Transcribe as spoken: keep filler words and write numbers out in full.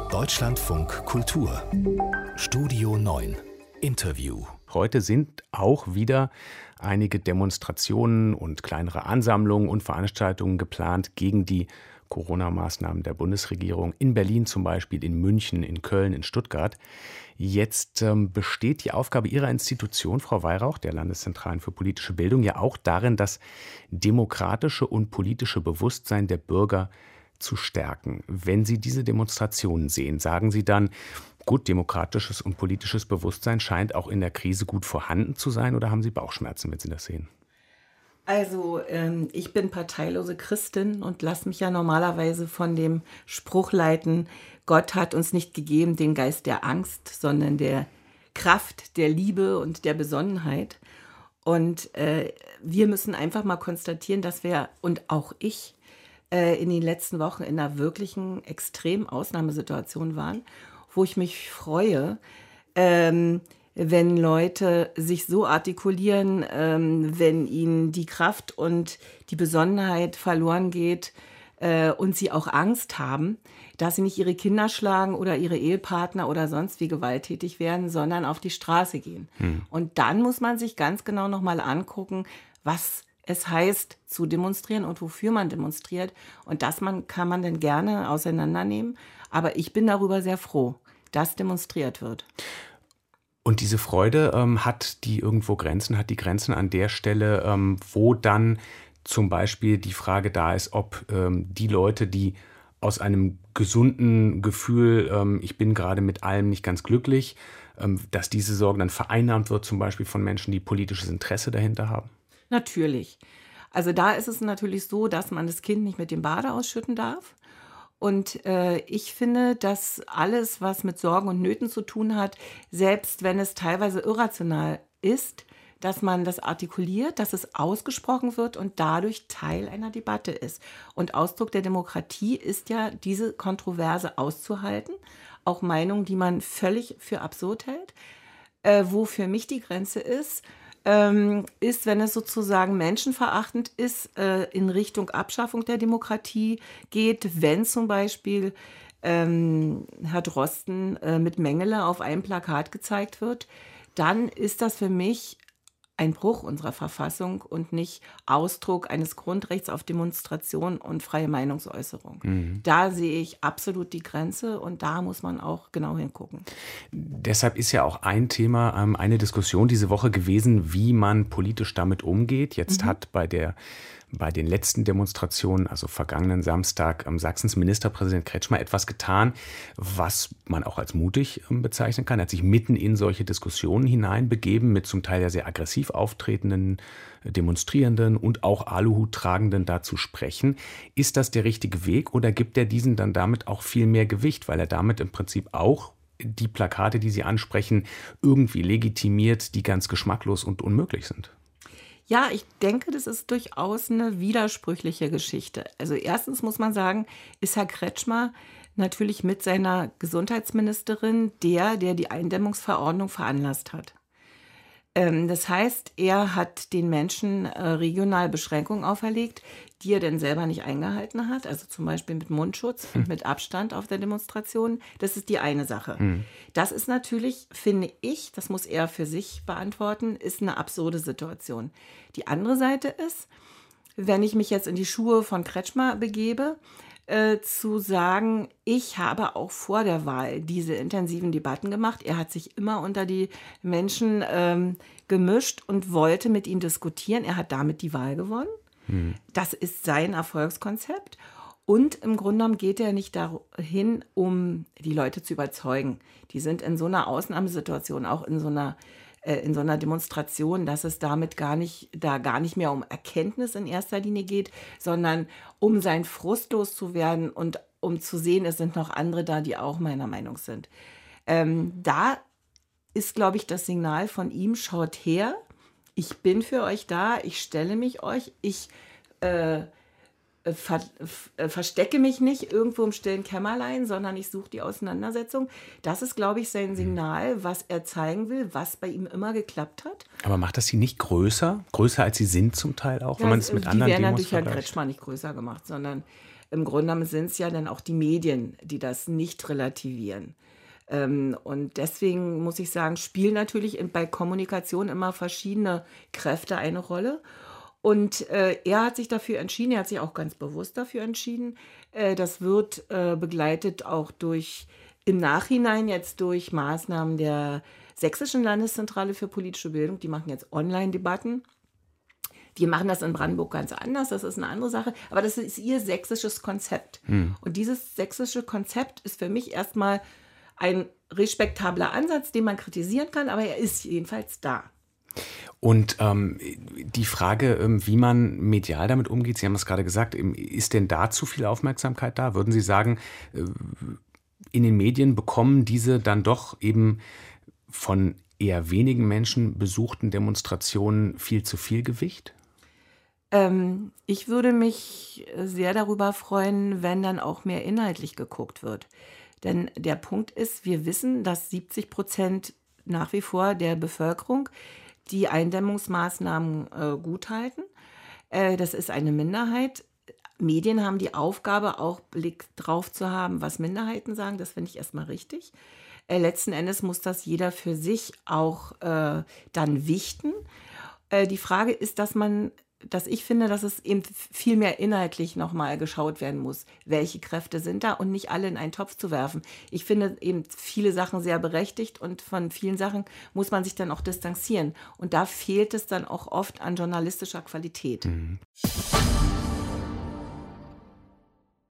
Deutschlandfunk Kultur Studio neun Interview. Heute sind auch wieder einige Demonstrationen und kleinere Ansammlungen und Veranstaltungen geplant gegen die Corona-Maßnahmen der Bundesregierung. In Berlin zum Beispiel, in München, in Köln, in Stuttgart. Jetzt ähm, besteht die Aufgabe Ihrer Institution, Frau Weihrauch, der Landeszentralen für politische Bildung, ja auch darin, das demokratische und politische Bewusstsein der Bürger zu stärken. Wenn Sie diese Demonstrationen sehen, sagen Sie dann, gut, demokratisches und politisches Bewusstsein scheint auch in der Krise gut vorhanden zu sein, oder haben Sie Bauchschmerzen, wenn Sie das sehen? Also ähm, ich bin parteilose Christin und lasse mich ja normalerweise von dem Spruch leiten, Gott hat uns nicht gegeben den Geist der Angst, sondern der Kraft, der Liebe und der Besonnenheit. Und äh, wir müssen einfach mal konstatieren, dass wir, und auch ich, äh, in den letzten Wochen in einer wirklichen extremen Ausnahmesituation waren, wo ich mich freue, ähm, wenn Leute sich so artikulieren, ähm, wenn ihnen die Kraft und die Besonnenheit verloren geht äh, und sie auch Angst haben, dass sie nicht ihre Kinder schlagen oder ihre Ehepartner oder sonst wie gewalttätig werden, sondern auf die Straße gehen. Hm. Und dann muss man sich ganz genau nochmal angucken, was es heißt zu demonstrieren und wofür man demonstriert. Und das man, kann man dann gerne auseinandernehmen. Aber ich bin darüber sehr froh, dass demonstriert wird. Und diese Freude, ähm, hat die irgendwo Grenzen, hat die Grenzen an der Stelle, ähm, wo dann zum Beispiel die Frage da ist, ob ähm, die Leute, die aus einem gesunden Gefühl, ähm, ich bin gerade mit allem nicht ganz glücklich, ähm, dass diese Sorge dann vereinnahmt wird, zum Beispiel von Menschen, die politisches Interesse dahinter haben? Natürlich. Also da ist es natürlich so, dass man das Kind nicht mit dem Bade ausschütten darf. Und äh, ich finde, dass alles, was mit Sorgen und Nöten zu tun hat, selbst wenn es teilweise irrational ist, dass man das artikuliert, dass es ausgesprochen wird und dadurch Teil einer Debatte ist. Und Ausdruck der Demokratie ist ja, diese Kontroverse auszuhalten, auch Meinungen, die man völlig für absurd hält. Äh, wo für mich die Grenze ist, ähm, ist, wenn es sozusagen menschenverachtend ist, äh, in Richtung Abschaffung der Demokratie geht, wenn zum Beispiel ähm, Herr Drosten äh, mit Mengele auf einem Plakat gezeigt wird, dann ist das für mich ein Bruch unserer Verfassung und nicht Ausdruck eines Grundrechts auf Demonstration und freie Meinungsäußerung. Mhm. Da sehe ich absolut die Grenze und da muss man auch genau hingucken. Deshalb ist ja auch ein Thema, eine Diskussion diese Woche gewesen, wie man politisch damit umgeht. Jetzt mhm. hat bei der bei den letzten Demonstrationen, also vergangenen Samstag, ähm, Sachsens Ministerpräsident Kretschmer etwas getan, was man auch als mutig ähm, bezeichnen kann. Er hat sich mitten in solche Diskussionen hineinbegeben, mit zum Teil ja sehr aggressiv auftretenden Demonstrierenden und auch Aluhut-Tragenden da zu sprechen. Ist das der richtige Weg oder gibt er diesen dann damit auch viel mehr Gewicht, weil er damit im Prinzip auch die Plakate, die Sie ansprechen, irgendwie legitimiert, die ganz geschmacklos und unmöglich sind? Ja, ich denke, das ist durchaus eine widersprüchliche Geschichte. Also erstens muss man sagen, ist Herr Kretschmer natürlich mit seiner Gesundheitsministerin der, der die Eindämmungsverordnung veranlasst hat. Ähm, das heißt, er hat den Menschen äh, regional Beschränkungen auferlegt, die er denn selber nicht eingehalten hat. Also zum Beispiel mit Mundschutz hm. und mit Abstand auf der Demonstration. Das ist die eine Sache. Hm. Das ist natürlich, finde ich, das muss er für sich beantworten, ist eine absurde Situation. Die andere Seite ist, wenn ich mich jetzt in die Schuhe von Kretschmer begebe, äh, zu sagen, ich habe auch vor der Wahl diese intensiven Debatten gemacht. Er hat sich immer unter die Menschen ähm, gemischt und wollte mit ihnen diskutieren. Er hat damit die Wahl gewonnen. Hm. Das ist sein Erfolgskonzept. Und im Grunde genommen geht er nicht dahin, um die Leute zu überzeugen. Die sind in so einer Ausnahmesituation, auch in so einer in so einer Demonstration, dass es damit gar nicht, da gar nicht mehr um Erkenntnis in erster Linie geht, sondern um seinen Frust loszuwerden und um zu sehen, es sind noch andere da, die auch meiner Meinung sind. Ähm, da ist, glaube ich, das Signal von ihm, schaut her, ich bin für euch da, ich stelle mich euch, ich äh, Ver, ver, verstecke mich nicht irgendwo im stillen Kämmerlein, sondern ich suche die Auseinandersetzung. Das ist, glaube ich, sein Signal, was er zeigen will, was bei ihm immer geklappt hat. Aber macht das sie nicht größer? Größer als sie sind zum Teil auch, ja, wenn man es mit die anderen werden Demos durch Herrn vergleicht? Kretschmer nicht größer gemacht, sondern im Grunde genommen sind es ja dann auch die Medien, die das nicht relativieren. Ähm, und deswegen muss ich sagen, spielen natürlich in, bei Kommunikation immer verschiedene Kräfte eine Rolle. Und äh, er hat sich dafür entschieden, er hat sich auch ganz bewusst dafür entschieden. Äh, das wird äh, begleitet auch durch, im Nachhinein jetzt durch Maßnahmen der Sächsischen Landeszentrale für politische Bildung. Die machen jetzt Online-Debatten. Die machen das in Brandenburg ganz anders, das ist eine andere Sache. Aber das ist ihr sächsisches Konzept. Hm. Und dieses sächsische Konzept ist für mich erstmal ein respektabler Ansatz, den man kritisieren kann, aber er ist jedenfalls da. Und ähm, die Frage, wie man medial damit umgeht, Sie haben es gerade gesagt, ist denn da zu viel Aufmerksamkeit da? Würden Sie sagen, in den Medien bekommen diese dann doch eben von eher wenigen Menschen besuchten Demonstrationen viel zu viel Gewicht? Ähm, ich würde mich sehr darüber freuen, wenn dann auch mehr inhaltlich geguckt wird. Denn der Punkt ist, wir wissen, dass siebzig Prozent nach wie vor der Bevölkerung die Eindämmungsmaßnahmen äh, guthalten. Äh, das ist eine Minderheit. Medien haben die Aufgabe, auch Blick drauf zu haben, was Minderheiten sagen. Das finde ich erstmal richtig. Äh, letzten Endes muss das jeder für sich auch äh, dann wichten. Äh, die Frage ist, dass man dass ich finde, dass es eben viel mehr inhaltlich nochmal geschaut werden muss, welche Kräfte sind da und nicht alle in einen Topf zu werfen. Ich finde eben viele Sachen sehr berechtigt und von vielen Sachen muss man sich dann auch distanzieren. Und da fehlt es dann auch oft an journalistischer Qualität. Mhm.